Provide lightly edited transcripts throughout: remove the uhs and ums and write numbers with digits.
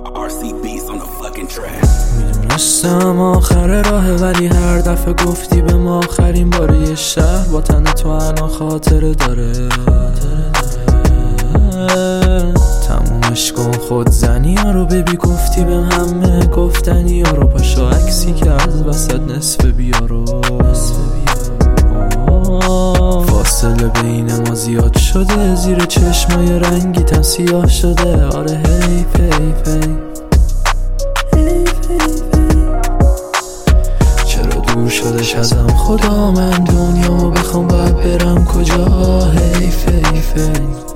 میدونستم آخر راه، ولی هر دفعه گفتی به ما آخرین بار یه شهر با تن تو الان خاطره داره. تمومش کن خود زنی ها رو ببی، گفتی به همه گفتنی ها رو، پاشا عکسی که از وسط نصف بیارو. فاصله بین ما زیاد شده، زیر چشمای رنگیتم سیاه شده. آره حیف حیف حیف، چرا دور شدش ازم خدا، من دنیامو بخوام باید برم کجا. حیف حیف حیف،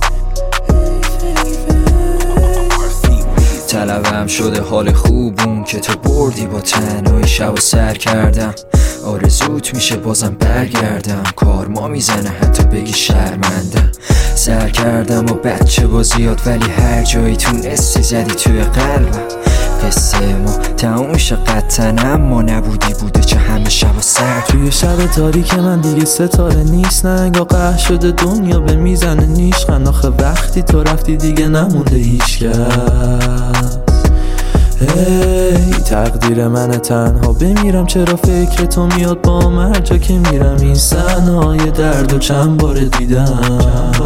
طلبم شده حال خوبون که تو بردی، با تنهایی شب و سر کردم. آرزوت میشه بازم برگردم، کارما میزنه حتی بگی شرمندم. سر کردم و بچه بازیات، ولی هر جایی تونستی زدی توی قلبم. قصه ما تموم شه قطعا، اما نبودی بوده چه همه شب و سر. توی شب تاریک من دیگه ستاره نیست، نگاه قهر شده دنیا به میزنه نیشخند. آخه وقتی تو رفتی دیگه نمونده هیچکس. هی تقدیر منه تنها بمیرم، چرا فکر تو میاد با هر جا که میرم. این صحنه‌های درد و چند بار دیدم.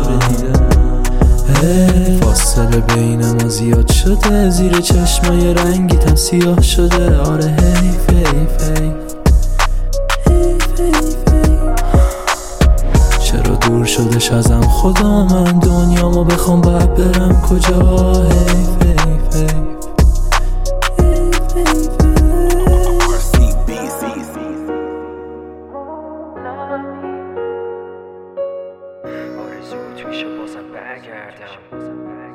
فاصله بین ما زیاد شده، زیر چشمای رنگیتم سیاه شده. آره حیف حیف حیف، چرا دور شدش ازم خدا، من دنیامو بخوام باید برم کجا. حیف حیف حیف، آرزوت میشه بازم برگردم.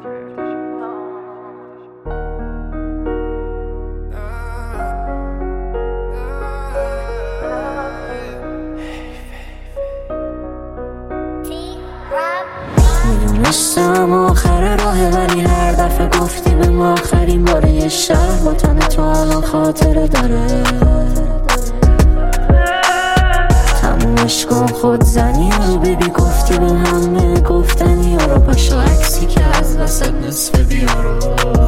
میدونستم آخر راهه، ولی هر دفعه گفتی به ما آخرین بار یه شهر با تن تو الان خاطره داره. تمومش کن خود زنی ها رو ببی، گفتی به همه گفتنی ها رو، پاشا عکسی که از وسط نصف بیارو.